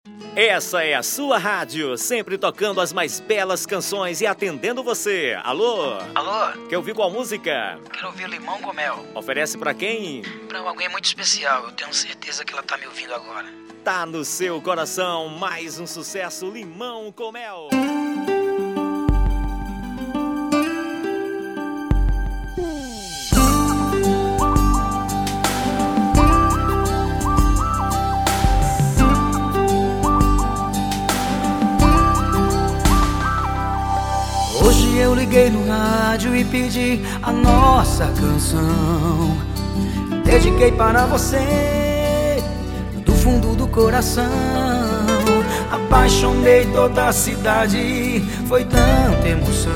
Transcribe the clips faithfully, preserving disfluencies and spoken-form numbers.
Essa é a sua rádio, sempre tocando as mais belas canções e atendendo você. Alô? Alô? Quer ouvir qual música? Quero ouvir Limão com Mel. Oferece pra quem? Pra alguém muito especial, eu tenho certeza que ela tá me ouvindo agora. Tá no seu coração, mais um sucesso, Limão com Mel. Hoje eu liguei no rádio e pedi a nossa canção. Dediquei para você, do fundo do coração. Apaixonei toda a cidade, foi tanta emoção.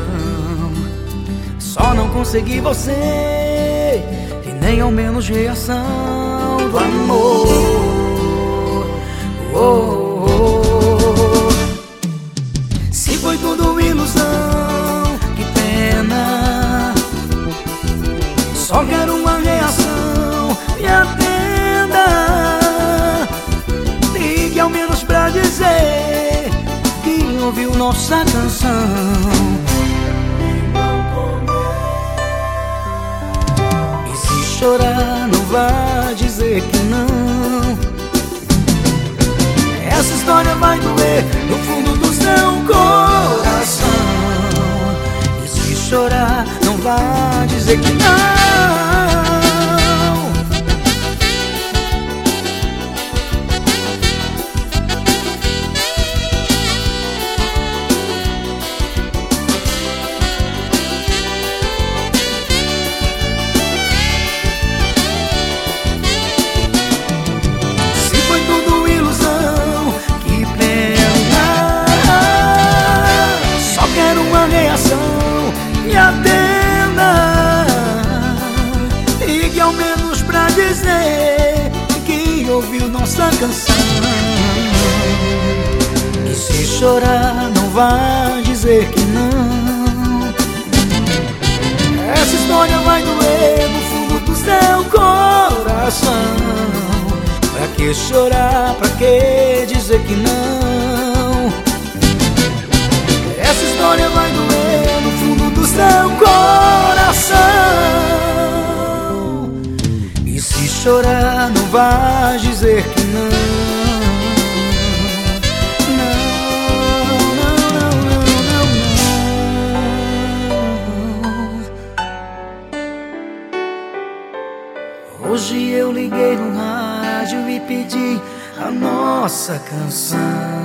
Só não consegui você, e nem ao menos reação do amor. Oh, oh, oh. Se foi tudo ilusão, só quero uma reação, me atenda. Ligue ao menos pra dizer que ouviu nossa canção. E se chorar, não vá dizer que não. Essa história vai doer no fundo do seu coração. E se chorar, não vá dizer que não. Se foi tudo ilusão, que pena. Só quero uma reação, me atenda. Ligue ao menos pra dizer que ouviu nossa canção. E se chorar, não vá dizer que não. Essa história vai doer no fundo do seu coração. Pra que chorar, pra que dizer que não? Essa história vai doer no fundo do seu coração. E se chorar, não vá dizer que não. Não, não, não, não, não. Hoje eu liguei no rádio e pedi a nossa canção.